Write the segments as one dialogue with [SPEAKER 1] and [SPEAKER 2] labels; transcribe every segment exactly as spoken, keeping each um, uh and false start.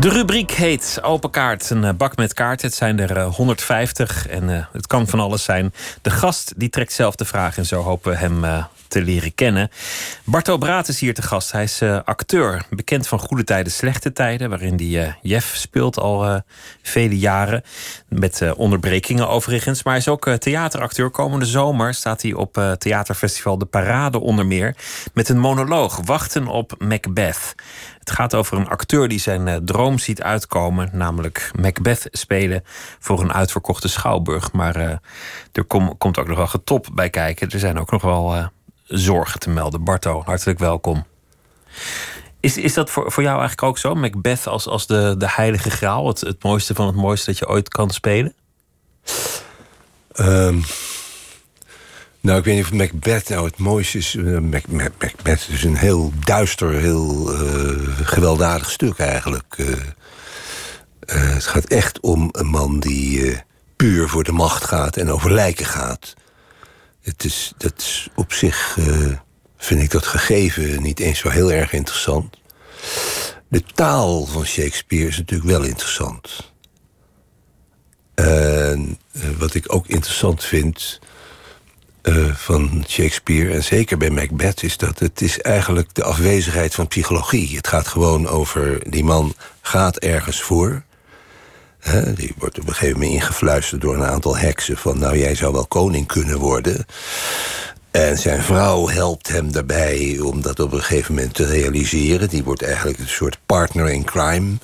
[SPEAKER 1] De rubriek heet Open Kaart, een bak met kaarten. Het zijn er uh, honderdvijftig en uh, het kan van alles zijn. De gast die trekt zelf de vraag en zo hopen we hem uh, te leren kennen. Barto Braat is hier te gast. Hij is uh, acteur, bekend van Goede Tijden, Slechte Tijden, waarin hij uh, Jeff speelt al uh, vele jaren. Met uh, onderbrekingen overigens. Maar hij is ook uh, theateracteur. Komende zomer staat hij op uh, theaterfestival De Parade onder meer met een monoloog, Wachten op Macbeth. Het gaat over een acteur die zijn uh, droom ziet uitkomen, namelijk Macbeth spelen voor een uitverkochte schouwburg. Maar uh, er kom, komt ook nog wel getop bij kijken. Er zijn ook nog wel uh, zorgen te melden. Barto, hartelijk welkom. Is, is dat voor, voor jou eigenlijk ook zo? Macbeth als, als de, de heilige graal, het, het mooiste van het mooiste dat je ooit kan spelen?
[SPEAKER 2] Um, nou, ik weet niet of Macbeth nou het mooiste is. Uh, Mac, Mac, Macbeth is een heel duister, heel uh, gewelddadig stuk eigenlijk. Uh, uh, het gaat echt om een man die uh, puur voor de macht gaat en over lijken gaat. Het is, dat is op zich, uh, vind ik dat gegeven niet eens zo heel erg interessant. De taal van Shakespeare is natuurlijk wel interessant. En uh, wat ik ook interessant vind uh, van Shakespeare, en zeker bij Macbeth, is dat het is eigenlijk de afwezigheid van psychologie. Het gaat gewoon over, die man gaat ergens voor. He, die wordt op een gegeven moment ingefluisterd door een aantal heksen van, nou, jij zou wel koning kunnen worden. En zijn vrouw helpt hem daarbij om dat op een gegeven moment te realiseren. Die wordt eigenlijk een soort partner in crime.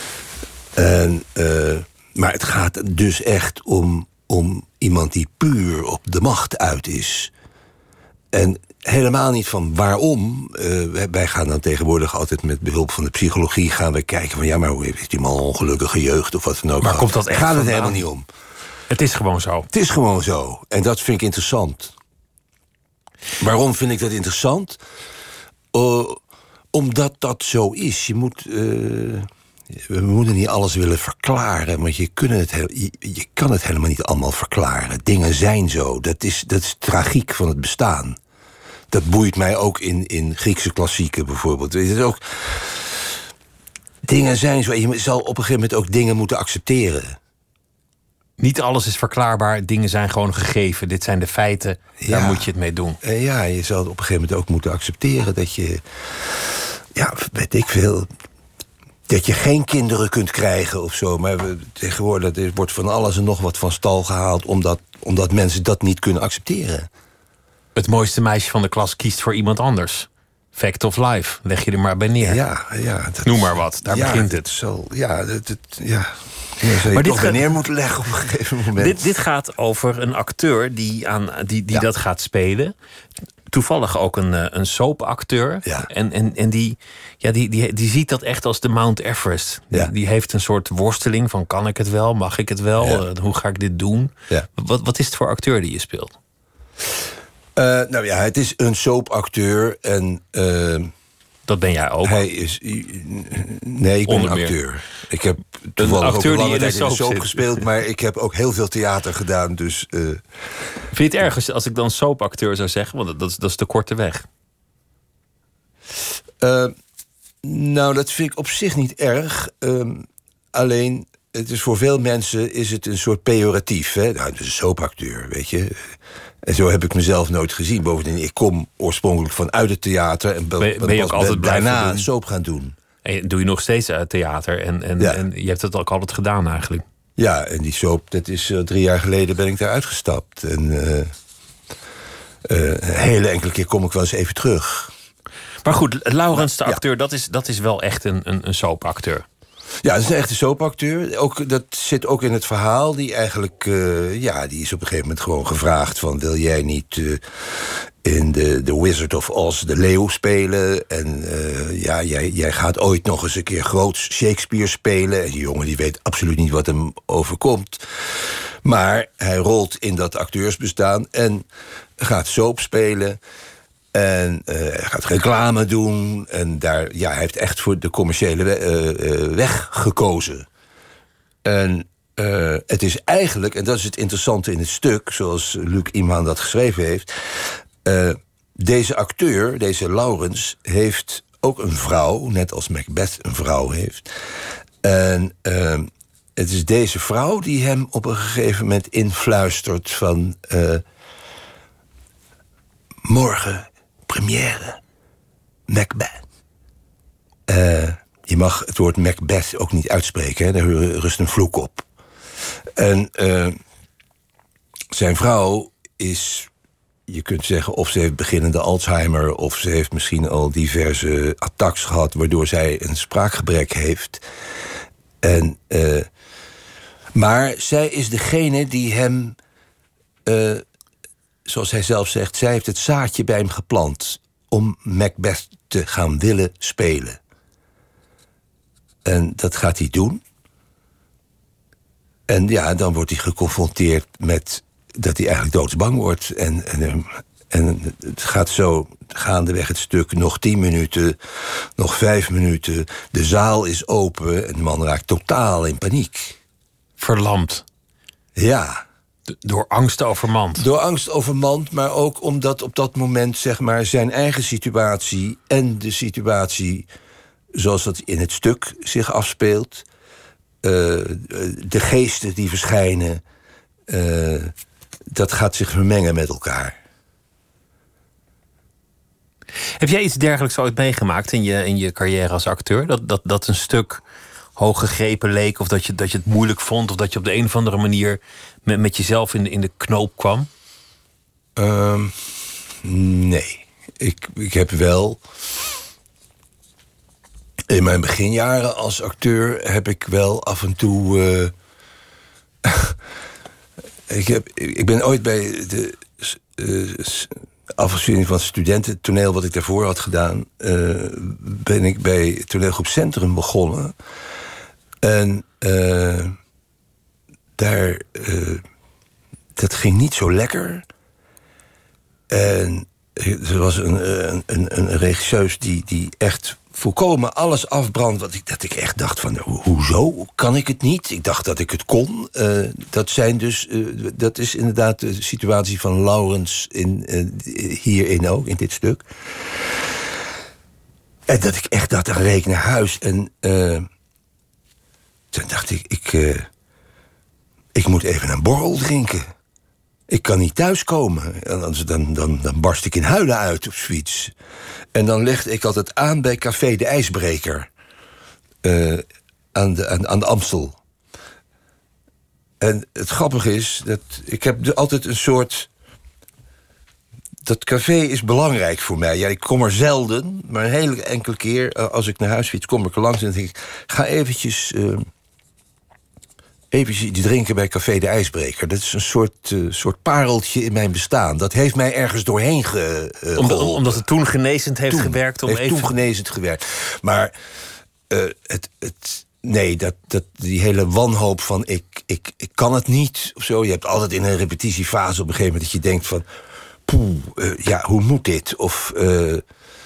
[SPEAKER 2] En, uh, maar het gaat dus echt om, om iemand die puur op de macht uit is. En helemaal niet van waarom. Uh, wij gaan dan tegenwoordig altijd met behulp van de psychologie gaan we kijken van, ja, maar hoe heeft die man een ongelukkige jeugd of wat dan ook.
[SPEAKER 1] Maar komt dat echt
[SPEAKER 2] gaat het
[SPEAKER 1] vandaan?
[SPEAKER 2] helemaal niet om.
[SPEAKER 1] Het is gewoon zo.
[SPEAKER 2] Het is gewoon zo. En dat vind ik interessant. Waarom vind ik dat interessant? Uh, omdat dat zo is. Je moet, uh, we moeten niet alles willen verklaren, want je, kunnen het, je, je kan het helemaal niet allemaal verklaren. Dingen zijn zo. Dat is, dat is tragiek van het bestaan. Dat boeit mij ook in, in Griekse klassieken bijvoorbeeld. Weet je, ook, dingen zijn zo. En je zal op een gegeven moment ook dingen moeten accepteren.
[SPEAKER 1] Niet alles is verklaarbaar, dingen zijn gewoon gegeven. Dit zijn de feiten, daar
[SPEAKER 2] ja.
[SPEAKER 1] moet je het mee doen.
[SPEAKER 2] En ja, je zal op een gegeven moment ook moeten accepteren dat je, ja, weet ik veel, dat je geen kinderen kunt krijgen of zo. Maar we, tegenwoordig er wordt van alles en nog wat van stal gehaald, omdat, omdat mensen dat niet kunnen accepteren.
[SPEAKER 1] Het mooiste meisje van de klas kiest voor iemand anders. Fact of life, leg je er maar bij neer.
[SPEAKER 2] Ja, ja, dat,
[SPEAKER 1] noem maar wat, daar
[SPEAKER 2] ja,
[SPEAKER 1] begint het.
[SPEAKER 2] Zal, ja, dat, dat, ja. Ja, zou je
[SPEAKER 1] maar dit
[SPEAKER 2] toch
[SPEAKER 1] gaat,
[SPEAKER 2] neer moeten leggen op een gegeven moment.
[SPEAKER 1] Dit, dit gaat over een acteur die, aan, die, die ja. dat gaat spelen. Toevallig ook een, een soapacteur.
[SPEAKER 2] Ja.
[SPEAKER 1] En, en, en die, ja, die, die, die ziet dat echt als de Mount Everest. Die,
[SPEAKER 2] ja. die
[SPEAKER 1] heeft een soort worsteling van, kan ik het wel? Mag ik het wel? Ja. Uh, hoe ga ik dit doen?
[SPEAKER 2] Ja.
[SPEAKER 1] Wat, wat is het voor acteur die je speelt?
[SPEAKER 2] Uh, nou ja, het is een soapacteur en... Uh,
[SPEAKER 1] dat ben jij ook.
[SPEAKER 2] Hij is... Nee, ik ben een acteur. Ik heb toevallig ook een lange tijd in de soap gespeeld, maar ik heb ook heel veel theater gedaan, dus... Uh...
[SPEAKER 1] Vind je het erg als, als ik dan soapacteur zou zeggen? Want dat is, dat is de korte weg.
[SPEAKER 2] Uh, nou, dat vind ik op zich niet erg. Um, alleen, het is voor veel mensen is het een soort pejoratief. Hè? Nou, het is een soapacteur, weet je... En zo heb ik mezelf nooit gezien. Bovendien, ik kom oorspronkelijk vanuit het theater en ben,
[SPEAKER 1] ben, ben je ook altijd
[SPEAKER 2] daarna een soap gaan doen.
[SPEAKER 1] En doe je nog steeds uit theater en, en, ja. en je hebt het ook altijd gedaan eigenlijk.
[SPEAKER 2] Ja, en die soap, dat is uh, drie jaar geleden ben ik daar uitgestapt. En uh, uh, een hele enkele keer kom ik wel eens even terug.
[SPEAKER 1] Maar goed, Laurens de acteur, ja. dat, is, dat is wel echt een, een, een soapacteur.
[SPEAKER 2] Ja, dat is een echte soapacteur. Ook, dat zit ook in het verhaal. Die eigenlijk, uh, ja, die is op een gegeven moment gewoon gevraagd van, wil jij niet uh, in de, de Wizard of Oz de leeuw spelen? En uh, ja, jij, jij gaat ooit nog eens een keer groots Shakespeare spelen. En die jongen die weet absoluut niet wat hem overkomt. Maar hij rolt in dat acteursbestaan en gaat soap spelen. En uh, hij gaat reclame doen. En daar, ja, hij heeft echt voor de commerciële we- uh, uh, weg gekozen. En uh, het is eigenlijk, en dat is het interessante in het stuk, zoals Luc Iman dat geschreven heeft. Uh, deze acteur, deze Laurens, heeft ook een vrouw, net als Macbeth een vrouw heeft. En uh, het is deze vrouw die hem op een gegeven moment influistert van... Uh, morgen, première, Macbeth. Uh, je mag het woord Macbeth ook niet uitspreken, hè? Daar rust een vloek op. En uh, zijn vrouw is... Je kunt zeggen of ze heeft beginnende Alzheimer... of ze heeft misschien al diverse attacks gehad... waardoor zij een spraakgebrek heeft. En, uh, maar zij is degene die hem... Uh, zoals hij zelf zegt... zij heeft het zaadje bij hem geplant... om Macbeth te gaan willen spelen. En dat gaat hij doen. En ja, dan wordt hij geconfronteerd met... dat hij eigenlijk doodsbang wordt. En, en, en het gaat zo gaandeweg het stuk. Nog tien minuten, nog vijf minuten. De zaal is open en de man raakt totaal in paniek.
[SPEAKER 1] Verlamd.
[SPEAKER 2] Ja.
[SPEAKER 1] Door angst overmand.
[SPEAKER 2] Door angst overmand, maar ook omdat op dat moment... zeg maar zijn eigen situatie en de situatie... zoals dat in het stuk zich afspeelt... Uh, de geesten die verschijnen... Uh, dat gaat zich vermengen met elkaar.
[SPEAKER 1] Heb jij iets dergelijks ooit meegemaakt in je, in je carrière als acteur? Dat, dat, dat een stuk hoog gegrepen leek... of dat je, dat je het moeilijk vond... of dat je op de een of andere manier met, met jezelf in de, in de knoop kwam?
[SPEAKER 2] Uh, nee. Ik, ik heb wel... In mijn beginjaren als acteur heb ik wel af en toe... Uh, ik, heb, ik ben ooit bij de uh, afstudeering van studententoneel... wat ik daarvoor had gedaan... Uh, ben ik bij toneelgroep Centrum begonnen. En uh, daar... Uh, dat ging niet zo lekker. En er was een, een, een, een regisseus die, die echt... volkomen alles afbrand. Wat ik, dat ik echt dacht van, ho hoezo kan ik het niet? Ik dacht dat ik het kon. Uh, dat zijn dus, uh, dat is inderdaad de situatie van Laurens in, uh, hierin ook, in dit stuk. En dat ik echt dacht, dan reed ik naar huis. En uh, toen dacht ik, ik, uh, ik moet even een borrel drinken. Ik kan niet thuiskomen. Dan, dan, dan, dan barst ik in huilen uit of zoiets. En dan legde ik altijd aan bij Café de IJsbreker. Uh, aan, de, aan, aan de Amstel. En het grappige is, dat ik heb altijd een soort... Dat café is belangrijk voor mij. Ja, ik kom er zelden, maar een hele enkele keer... als ik naar huis fiets, kom ik er langs en denk ik... ga eventjes... Uh, Even iets drinken bij Café de IJsbreker. Dat is een soort, uh, soort pareltje in mijn bestaan. Dat heeft mij ergens doorheen ge, uh,
[SPEAKER 1] omdat, omdat het toen genezend heeft
[SPEAKER 2] toen,
[SPEAKER 1] gewerkt? Om
[SPEAKER 2] heeft
[SPEAKER 1] even...
[SPEAKER 2] toen genezend gewerkt. Maar uh, het, het, nee, dat, dat, die hele wanhoop van ik, ik, ik kan het niet of zo. Je hebt altijd in een repetitiefase op een gegeven moment... dat je denkt van, poeh, uh, ja, hoe moet dit? Of... Uh,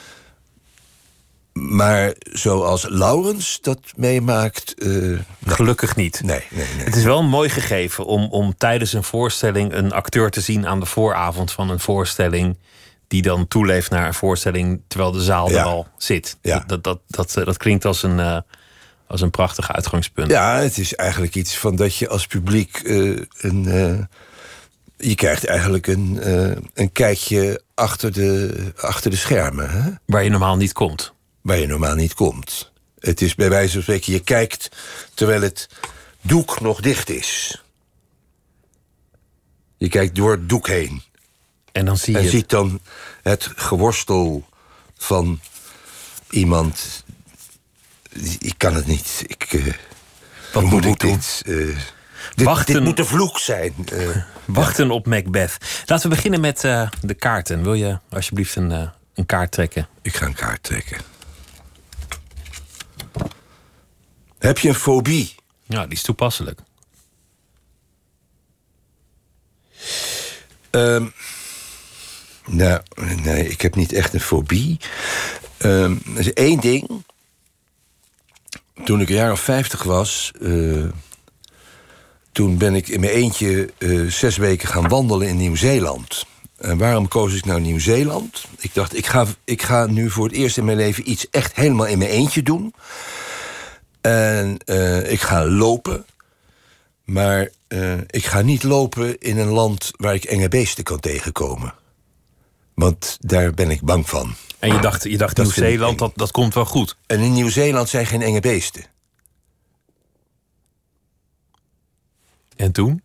[SPEAKER 2] Maar zoals Laurens dat meemaakt... Uh,
[SPEAKER 1] Gelukkig niet.
[SPEAKER 2] Nee, nee, nee.
[SPEAKER 1] Het is wel een mooi gegeven om, om tijdens een voorstelling... een acteur te zien aan de vooravond van een voorstelling... die dan toeleeft naar een voorstelling... terwijl de zaal
[SPEAKER 2] ja.
[SPEAKER 1] er al zit.
[SPEAKER 2] Ja.
[SPEAKER 1] Dat, dat, dat, dat, dat klinkt als een, uh, als een prachtig uitgangspunt.
[SPEAKER 2] Ja, het is eigenlijk iets van dat je als publiek... Uh, een, uh, je krijgt eigenlijk een, uh, een kijkje achter de, achter de schermen. Hè?
[SPEAKER 1] Waar je normaal niet komt.
[SPEAKER 2] Waar je normaal niet komt. Het is bij wijze van spreken, je kijkt terwijl het doek nog dicht is. Je kijkt door het doek heen.
[SPEAKER 1] En dan zie je...
[SPEAKER 2] En ziet dan het geworstel van iemand... Ik kan het niet. Ik, uh,
[SPEAKER 1] Wat moet ik doen?
[SPEAKER 2] Dit, uh, dit,
[SPEAKER 1] Wachten,
[SPEAKER 2] dit moet een vloek zijn. Uh,
[SPEAKER 1] wachten ja. op Macbeth. Laten we beginnen met uh, de kaarten. Wil je alsjeblieft een, uh, een kaart trekken?
[SPEAKER 2] Ik ga een kaart trekken. Heb je een fobie?
[SPEAKER 1] Ja, die is toepasselijk.
[SPEAKER 2] Um, nou, nee, ik heb niet echt een fobie. Um, er is één ding. Toen ik een jaar of vijftig was... Uh, toen ben ik in mijn eentje uh, zes weken gaan wandelen in Nieuw-Zeeland. En waarom koos ik nou Nieuw-Zeeland? Ik dacht, ik ga, ik ga nu voor het eerst in mijn leven iets echt helemaal in mijn eentje doen... En uh, ik ga lopen. Maar uh, ik ga niet lopen in een land waar ik enge beesten kan tegenkomen. Want daar ben ik bang van.
[SPEAKER 1] En je dacht, je dacht Nieuw-Zeeland, dat, dat komt wel goed.
[SPEAKER 2] En in Nieuw-Zeeland zijn geen enge beesten.
[SPEAKER 1] En toen?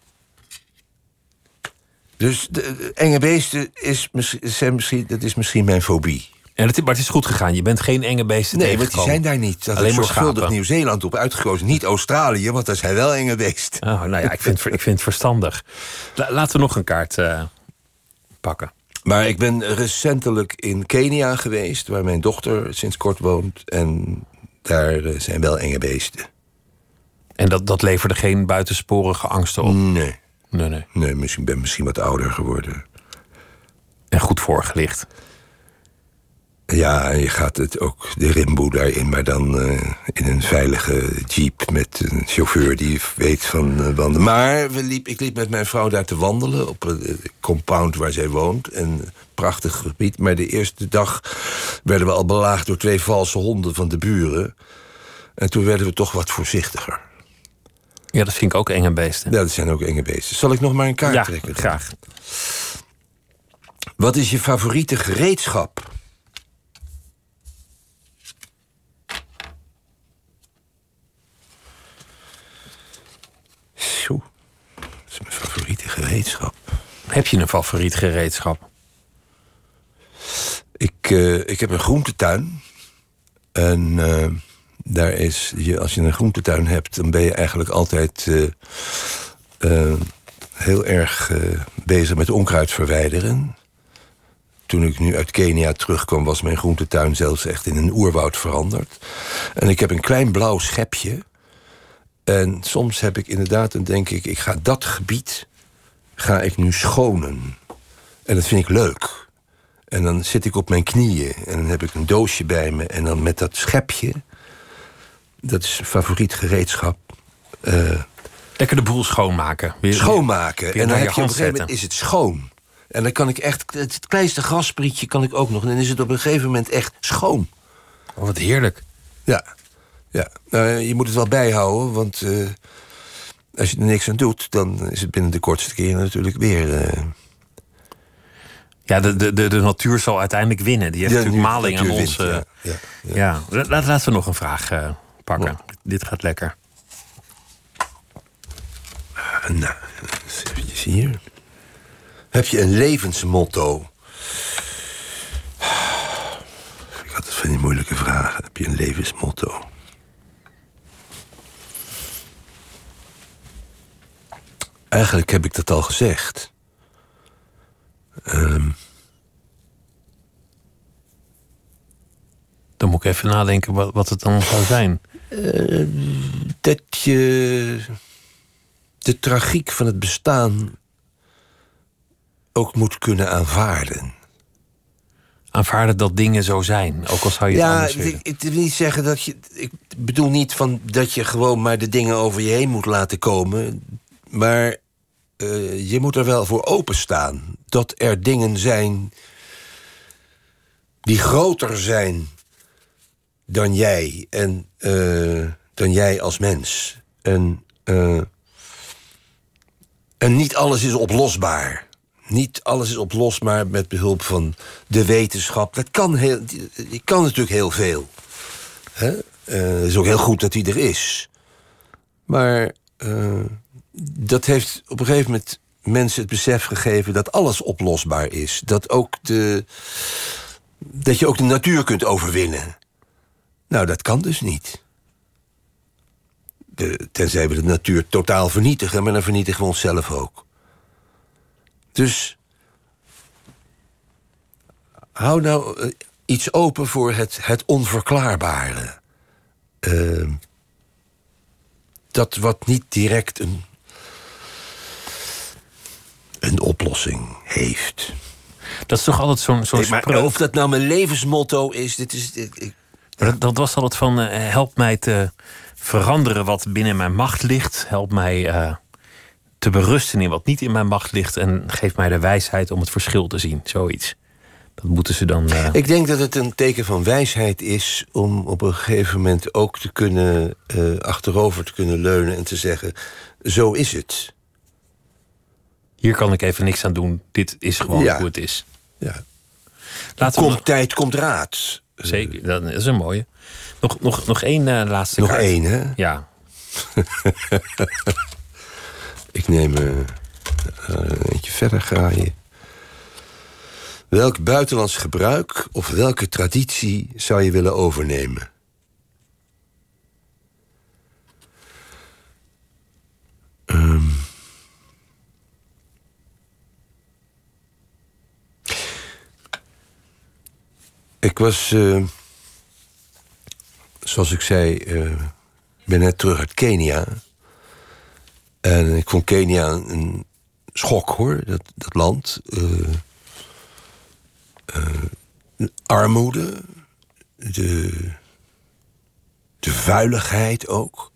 [SPEAKER 2] Dus de, de enge beesten is, zijn misschien, dat is misschien mijn fobie.
[SPEAKER 1] En het, maar het is goed gegaan. Je bent geen enge beesten
[SPEAKER 2] nee,
[SPEAKER 1] tegengekomen.
[SPEAKER 2] Nee, want die zijn daar niet. Dat
[SPEAKER 1] alleen
[SPEAKER 2] is
[SPEAKER 1] maar
[SPEAKER 2] zorgvuldig Nieuw-Zeeland op uitgekozen. Niet Australië, want daar zijn wel enge beesten.
[SPEAKER 1] Oh, nou ja, ik vind, ik vind het verstandig. La, laten we nog een kaart uh, pakken.
[SPEAKER 2] Maar ik ben recentelijk in Kenia geweest, waar mijn dochter sinds kort woont. En daar zijn wel enge beesten.
[SPEAKER 1] En dat, dat leverde geen buitensporige angsten op?
[SPEAKER 2] Nee.
[SPEAKER 1] Nee, nee.
[SPEAKER 2] Nee, misschien ben misschien wat ouder geworden.
[SPEAKER 1] En goed voorgelicht.
[SPEAKER 2] Ja, en je gaat het ook de rimboe daarin, maar dan uh, in een veilige jeep met een chauffeur die weet van uh, wandelen. Maar we liep, ik liep met mijn vrouw daar te wandelen op een compound waar zij woont. Een prachtig gebied. Maar de eerste dag werden we al belaagd door twee valse honden van de buren. En toen werden we toch wat voorzichtiger.
[SPEAKER 1] Ja, dat vind ik ook enge beesten.
[SPEAKER 2] Ja, dat zijn ook enge beesten. Zal ik nog maar een kaart
[SPEAKER 1] ja,
[SPEAKER 2] trekken?
[SPEAKER 1] Ja, graag.
[SPEAKER 2] Wat is je favoriete gereedschap? Zo, dat is mijn favoriete gereedschap.
[SPEAKER 1] Heb je een favoriet gereedschap?
[SPEAKER 2] Ik, uh, ik heb een groentetuin. En uh, daar is, je, als je een groentetuin hebt, dan ben je eigenlijk altijd uh, uh, heel erg uh, bezig met onkruid verwijderen. Toen ik nu uit Kenia terugkwam, was mijn groentetuin zelfs echt in een oerwoud veranderd. En ik heb een klein blauw schepje. En soms heb ik inderdaad, dan denk ik, ik ga dat gebied ga ik nu schonen. En dat vind ik leuk. En dan zit ik op mijn knieën en dan heb ik een doosje bij me. En dan met dat schepje, dat is favoriet gereedschap. Uh,
[SPEAKER 1] Lekker de boel schoonmaken.
[SPEAKER 2] Weer, schoonmaken.
[SPEAKER 1] Weer
[SPEAKER 2] en dan
[SPEAKER 1] je
[SPEAKER 2] heb je op een gegeven moment is het schoon. En dan kan ik echt, het kleinste grassprietje kan ik ook nog. En dan is het op een gegeven moment echt schoon.
[SPEAKER 1] Oh, wat heerlijk.
[SPEAKER 2] Ja, ja. Nou, je moet het wel bijhouden, want uh, als je er niks aan doet, dan is het binnen de kortste keren natuurlijk weer. Uh...
[SPEAKER 1] Ja, de, de, de, de natuur zal uiteindelijk winnen. Die heeft
[SPEAKER 2] ja,
[SPEAKER 1] natuurlijk maling aan ons.
[SPEAKER 2] Wint,
[SPEAKER 1] uh,
[SPEAKER 2] ja, ja, ja.
[SPEAKER 1] ja. Laat, laten we nog een vraag uh, pakken. Ja. Dit gaat lekker.
[SPEAKER 2] Uh, nou, eens eventjes hier. Heb je een levensmotto? Ik had het van die moeilijke vragen. Heb je een levensmotto? Eigenlijk heb ik dat al gezegd. Um...
[SPEAKER 1] Dan moet ik even nadenken wat, wat het dan zou zijn.
[SPEAKER 2] Uh, dat je de tragiek van het bestaan ook moet kunnen aanvaarden.
[SPEAKER 1] Aanvaarden dat dingen zo zijn, ook al zou je het
[SPEAKER 2] ja,
[SPEAKER 1] anders willen.
[SPEAKER 2] Ik, ik wil niet zeggen dat je... Ik bedoel niet van dat je gewoon maar de dingen over je heen moet laten komen. Maar uh, je moet er wel voor openstaan. Dat er dingen zijn die groter zijn dan jij. En uh, dan jij als mens. En, uh, en niet alles is oplosbaar. Niet alles is oplosbaar met behulp van de wetenschap. Dat kan, heel, je kan natuurlijk heel veel. Hè? Uh, het is ook heel goed dat die er is. Maar uh, dat heeft op een gegeven moment mensen het besef gegeven dat alles oplosbaar is. Dat, ook de, dat je ook de natuur kunt overwinnen. Nou, dat kan dus niet. De, tenzij we de natuur totaal vernietigen, maar dan vernietigen we onszelf ook. Dus hou nou uh, iets open voor het, het onverklaarbare. Uh, dat wat niet direct een, een oplossing heeft.
[SPEAKER 1] Dat is toch altijd zo'n zo'n
[SPEAKER 2] nee, maar of dat nou mijn levensmotto is, dit is... Ik, ik,
[SPEAKER 1] dat, dat was altijd van, uh, help mij te veranderen wat binnen mijn macht ligt. Help mij uh, te berusten in wat niet in mijn macht ligt. En geef mij de wijsheid om het verschil te zien. Zoiets. Dat moeten ze dan... Uh...
[SPEAKER 2] Ik denk dat het een teken van wijsheid is om op een gegeven moment ook te kunnen uh, achterover te kunnen leunen en te zeggen: zo is het.
[SPEAKER 1] Hier kan ik even niks aan doen. Dit is gewoon
[SPEAKER 2] ja.
[SPEAKER 1] hoe het is.
[SPEAKER 2] Ja.
[SPEAKER 1] Laten
[SPEAKER 2] komt
[SPEAKER 1] we nog...
[SPEAKER 2] tijd, komt raad.
[SPEAKER 1] Zeker, dat is een mooie. Nog, nog, nog één uh, laatste
[SPEAKER 2] nog
[SPEAKER 1] kaart.
[SPEAKER 2] Nog één, hè?
[SPEAKER 1] Ja.
[SPEAKER 2] Ik neem uh, uh, eentje verder graaien. Welk buitenlands gebruik of welke traditie zou je willen overnemen? Um. Ik was, uh, zoals ik zei, uh, ben net terug uit Kenia. En ik vond Kenia een schok, hoor, dat, dat land. Uh, uh, armoede, de, de vuiligheid ook.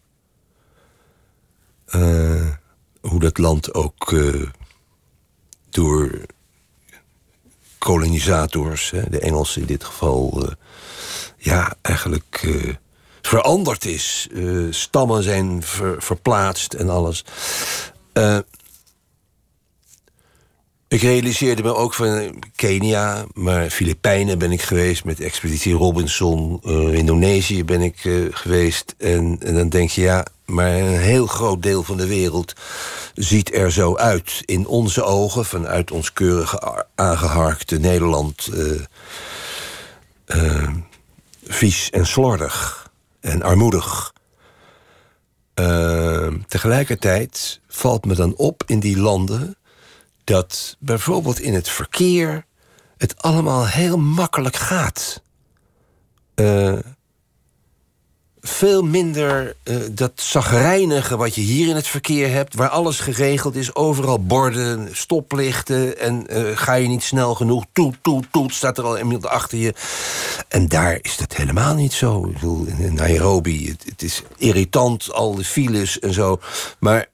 [SPEAKER 2] Uh, hoe dat land ook uh, door kolonisators, hè, de Engelsen in dit geval, uh, ja, eigenlijk uh, veranderd is. Uh, stammen zijn ver, verplaatst en alles. Uh, ik realiseerde me ook van Kenia, maar Filipijnen ben ik geweest met Expeditie Robinson. Uh, Indonesië ben ik uh, geweest. En, en dan denk je, ja, maar een heel groot deel van de wereld ziet er zo uit. In onze ogen, vanuit ons keurige aangeharkte Nederland, Uh, uh, vies en slordig en armoedig. Uh, tegelijkertijd valt me dan op in die landen dat bijvoorbeeld in het verkeer het allemaal heel makkelijk gaat. Uh, veel minder uh, dat chagrijnige wat je hier in het verkeer hebt, waar alles geregeld is, overal borden, stoplichten en uh, ga je niet snel genoeg, toet, toet, toet, staat er al iemand achter je. En daar is dat helemaal niet zo. Ik bedoel, in Nairobi, het, het is irritant, al de files en zo, maar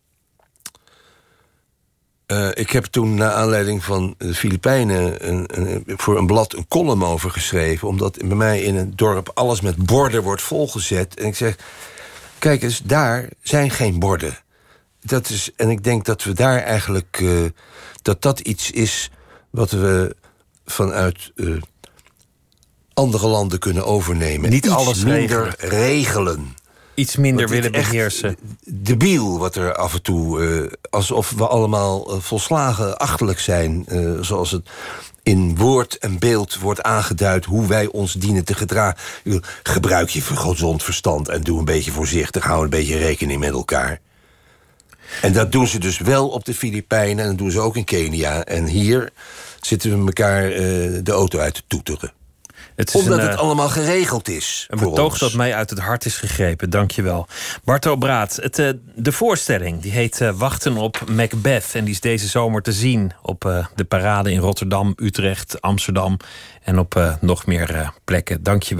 [SPEAKER 2] Uh, ik heb toen, naar aanleiding van de Filipijnen, Een, een, voor een blad een column over geschreven, omdat bij mij in het dorp alles met borden wordt volgezet. En ik zeg, kijk eens, daar zijn geen borden. Dat is, en ik denk dat we daar eigenlijk, uh, dat dat iets is wat we vanuit uh, andere landen kunnen overnemen.
[SPEAKER 1] Niet
[SPEAKER 2] iets
[SPEAKER 1] alles
[SPEAKER 2] minder
[SPEAKER 1] regelen.
[SPEAKER 2] regelen.
[SPEAKER 1] Iets minder willen beheersen.
[SPEAKER 2] Debiel wat er af en toe, uh, alsof we allemaal uh, volslagen achterlijk zijn. Uh, zoals het in woord en beeld wordt aangeduid hoe wij ons dienen te gedragen. Gebruik je gezond verstand en doe een beetje voorzichtig. Hou een beetje rekening met elkaar. En dat doen ze dus wel op de Filipijnen en dat doen ze ook in Kenia. En hier zitten we elkaar uh, de auto uit te toeteren. Het is Omdat een, het allemaal geregeld is.
[SPEAKER 1] Een betoog dat mij uit het hart is gegrepen, dank je wel. Barto Braat, het, uh, de voorstelling die heet uh, Wachten op Macbeth. En die is deze zomer te zien op uh, de parade in Rotterdam, Utrecht, Amsterdam en op uh, nog meer uh, plekken. Dank je wel.